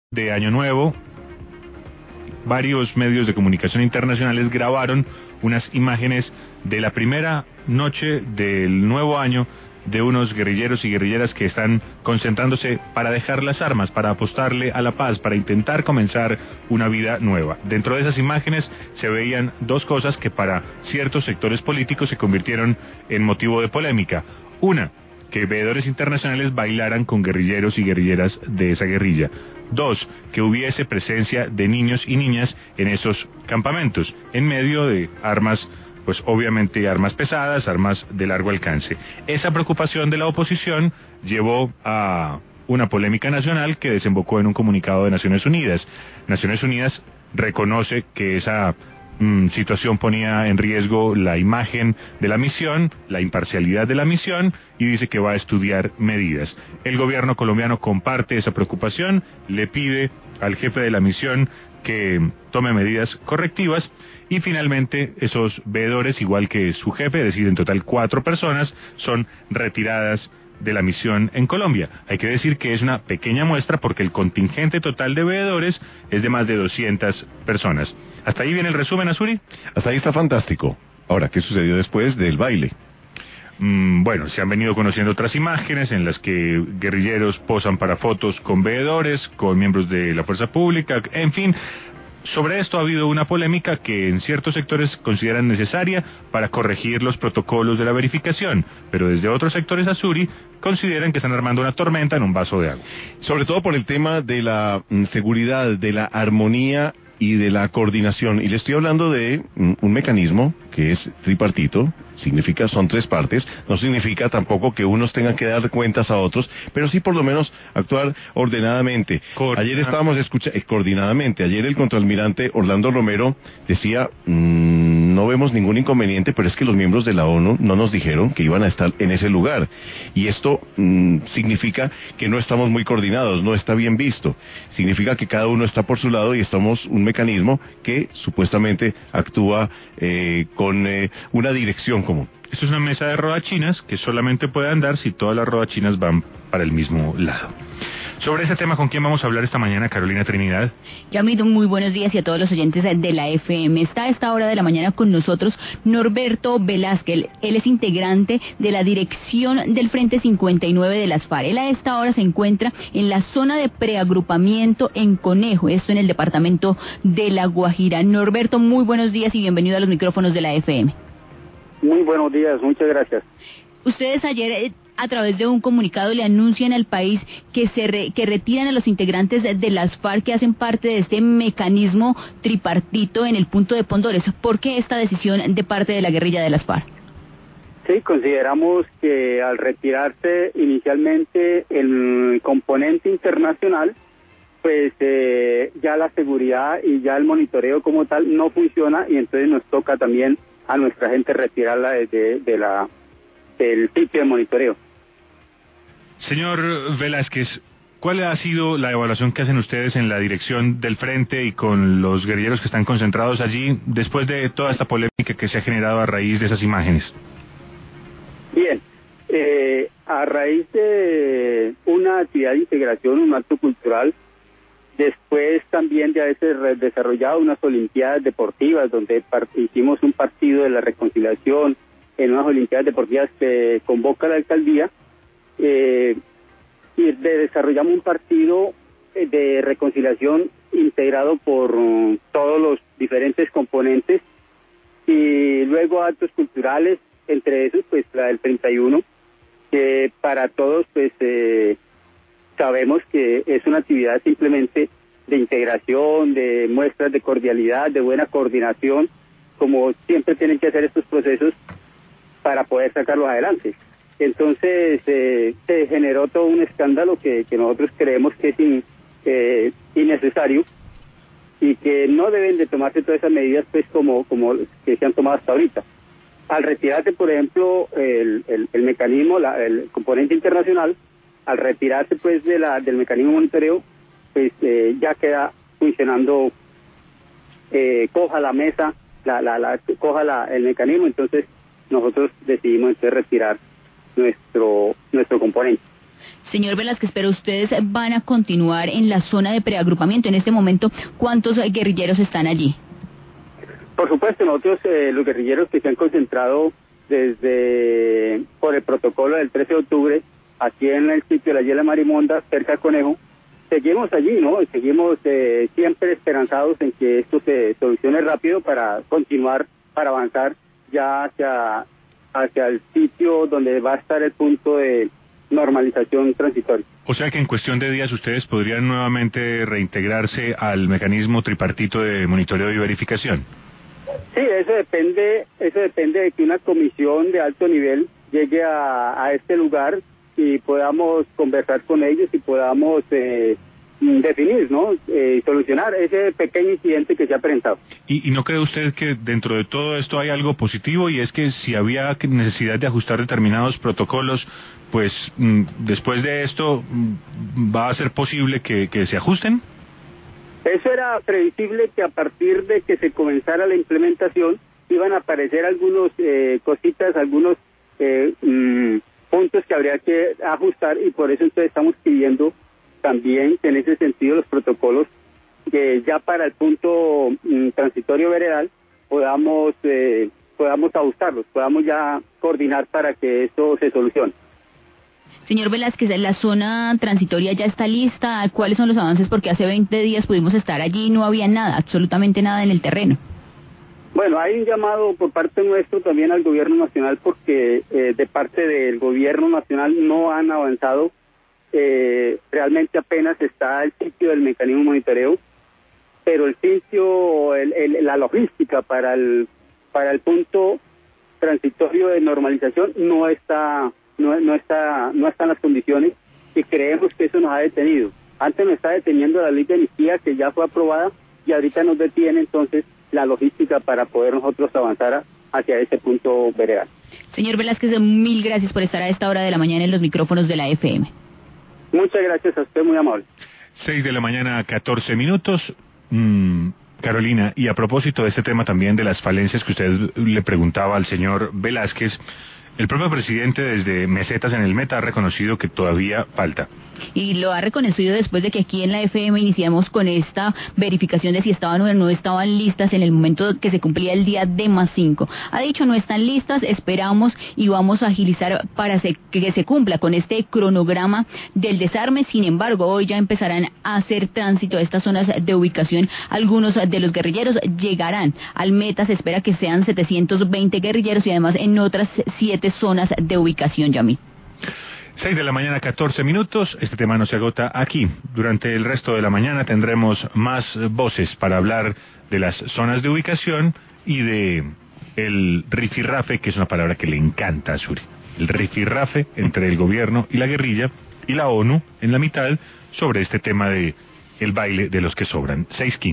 De Año Nuevo, varios medios de comunicación internacionales grabaron unas imágenes de la primera noche del nuevo año de unos guerrilleros y guerrilleras que están concentrándose para dejar las armas, para apostarle a la paz, para intentar comenzar una vida nueva. Dentro de esas imágenes se veían dos cosas que para ciertos sectores políticos se convirtieron en motivo de polémica. Una, que veedores internacionales bailaran con guerrilleros y guerrilleras de esa guerrilla. Dos, que hubiese presencia de niños y niñas en esos campamentos, en medio de armas, pues obviamente armas pesadas, armas de largo alcance. Esa preocupación de la oposición llevó a una polémica nacional que desembocó en un comunicado de Naciones Unidas. Naciones Unidas reconoce que esa situación ponía en riesgo la imagen de la misión, la imparcialidad de la misión, y dice que va a estudiar medidas. El gobierno colombiano comparte esa preocupación, le pide al jefe de la misión que tome medidas correctivas, y finalmente esos veedores, igual que su jefe, es decir, en total 4 personas, son retiradas de la misión en Colombia. Hay que decir que es una pequeña muestra porque el contingente total de veedores es de más de 200 personas. ¿Hasta ahí viene el resumen, Azuri? Hasta ahí está fantástico. Ahora, ¿qué sucedió después del baile? Bueno, se han venido conociendo otras imágenes en las que guerrilleros posan para fotos con veedores, con miembros de la fuerza pública, en fin. Sobre esto ha habido una polémica que en ciertos sectores consideran necesaria para corregir los protocolos de la verificación, pero desde otros sectores, Azuri, consideran que están armando una tormenta en un vaso de agua. Sobre todo por el tema de la seguridad, de la armonía y de la coordinación. Y le estoy hablando de un mecanismo que es tripartito, significa son 3 partes, no significa tampoco que unos tengan que dar cuentas a otros, pero sí por lo menos actuar ordenadamente. Ayer estábamos escuchando, coordinadamente, ayer el contraalmirante Orlando Romero decía, no vemos ningún inconveniente, pero es que los miembros de la ONU no nos dijeron que iban a estar en ese lugar. Y esto significa que no estamos muy coordinados, no está bien visto. Significa que cada uno está por su lado y estamos un mecanismo que supuestamente actúa con una dirección común. Esto es una mesa de rodachinas que solamente puede andar si todas las rodachinas van para el mismo lado. Sobre ese tema, ¿con quién vamos a hablar esta mañana, Carolina Trinidad? Yamito, muy buenos días y a todos los oyentes de la FM. Está a esta hora de la mañana con nosotros Norberto Velázquez. Él es integrante de la dirección del Frente 59 de las FARC. Él a esta hora se encuentra en la zona de preagrupamiento en Conejo, esto en el departamento de La Guajira. Norberto, muy buenos días y bienvenido a los micrófonos de la FM. Muy buenos días, muchas gracias. Ustedes ayer, a través de un comunicado, le anuncian al país que retiran a los integrantes de las FARC que hacen parte de este mecanismo tripartito en el punto de Pondores. ¿Por qué esta decisión de parte de la guerrilla de las FARC? Sí, consideramos que al retirarse inicialmente el componente internacional, pues ya la seguridad y ya el monitoreo como tal no funciona, y entonces nos toca también a nuestra gente retirarla del sitio de monitoreo. Señor Velázquez, ¿cuál ha sido la evaluación que hacen ustedes en la dirección del frente y con los guerrilleros que están concentrados allí después de toda esta polémica que se ha generado a raíz de esas imágenes? Bien, a raíz de una actividad de integración, un acto cultural, después también de haberse desarrollado unas olimpiadas deportivas donde hicimos un partido de la reconciliación en unas olimpiadas deportivas que convoca la alcaldía, y desarrollamos un partido de reconciliación integrado por todos los diferentes componentes, y luego actos culturales, entre esos pues la del 31, que para todos pues sabemos que es una actividad simplemente de integración, de muestras de cordialidad, de buena coordinación, como siempre tienen que hacer estos procesos para poder sacarlos adelante. Entonces se generó todo un escándalo que nosotros creemos que es innecesario y que no deben de tomarse todas esas medidas pues como que se han tomado hasta ahorita. Al retirarse, por ejemplo, el mecanismo, el componente internacional, al retirarse pues del mecanismo de monitoreo, pues ya queda funcionando coja la mesa, coja el mecanismo. Entonces nosotros decidimos entonces retirar nuestro componente. Señor Velázquez, pero ustedes van a continuar en la zona de preagrupamiento. En este momento, ¿cuántos guerrilleros están allí? Por supuesto, nosotros, los guerrilleros que se han concentrado por el protocolo del 13 de octubre, aquí en el sitio de la Yela Marimonda, cerca del Conejo, seguimos allí, ¿no? Seguimos siempre esperanzados en que esto se solucione rápido para continuar, para avanzar ya hacia el sitio donde va a estar el punto de normalización transitoria. O sea que en cuestión de días ustedes podrían nuevamente reintegrarse al mecanismo tripartito de monitoreo y verificación. Sí, eso depende de que una comisión de alto nivel llegue a este lugar y podamos conversar con ellos y podamos definir, ¿no? Solucionar ese pequeño incidente que se ha presentado. ¿Y no cree usted que dentro de todo esto hay algo positivo, y es que si había necesidad de ajustar determinados protocolos, pues después de esto va a ser posible que se ajusten? Eso era previsible, que a partir de que se comenzara la implementación iban a aparecer algunos cositas, algunos puntos que habría que ajustar, y por eso entonces estamos pidiendo también que en ese sentido los protocolos que ya para el punto transitorio veredal podamos ajustarlos, podamos ya coordinar para que esto se solucione. Señor Velázquez, ¿la zona transitoria ya está lista? ¿Cuáles son los avances? Porque hace 20 días pudimos estar allí y no había nada, absolutamente nada en el terreno. Bueno, hay un llamado por parte nuestro también al gobierno nacional, porque de parte del gobierno nacional no han avanzado. Realmente apenas está el sitio del mecanismo de monitoreo, pero el sitio, la logística para el punto transitorio de normalización no están las condiciones, y creemos que eso nos ha detenido. Antes nos está deteniendo la ley de amnistía, que ya fue aprobada, y ahorita nos detiene entonces la logística para poder nosotros avanzar hacia ese punto veredal. Señor Velázquez, mil gracias por estar a esta hora de la mañana en los micrófonos de la FM. Muchas gracias a usted, muy amable. 6 de la mañana, 14 minutos. Carolina, y a propósito de este tema también de las falencias que usted le preguntaba al señor Velázquez, el propio presidente desde Mesetas en el Meta ha reconocido que todavía falta. Y lo ha reconocido después de que aquí en la FM iniciamos con esta verificación de si estaban o no estaban listas en el momento que se cumplía el día D+5. Ha dicho no están listas, esperamos y vamos a agilizar para que se cumpla con este cronograma del desarme. Sin embargo, hoy ya empezarán a hacer tránsito a estas zonas de ubicación. Algunos de los guerrilleros llegarán al Meta, se espera que sean 720 guerrilleros, y además en otras 7 zonas de ubicación, Yamil. 6 de la mañana, 14 minutos. Este tema no se agota aquí. Durante el resto de la mañana tendremos más voces para hablar de las zonas de ubicación y de el rifirrafe, que es una palabra que le encanta a Suri. El rifirrafe entre el gobierno y la guerrilla, y la ONU en la mitad, sobre este tema de el baile de los que sobran. 6:15.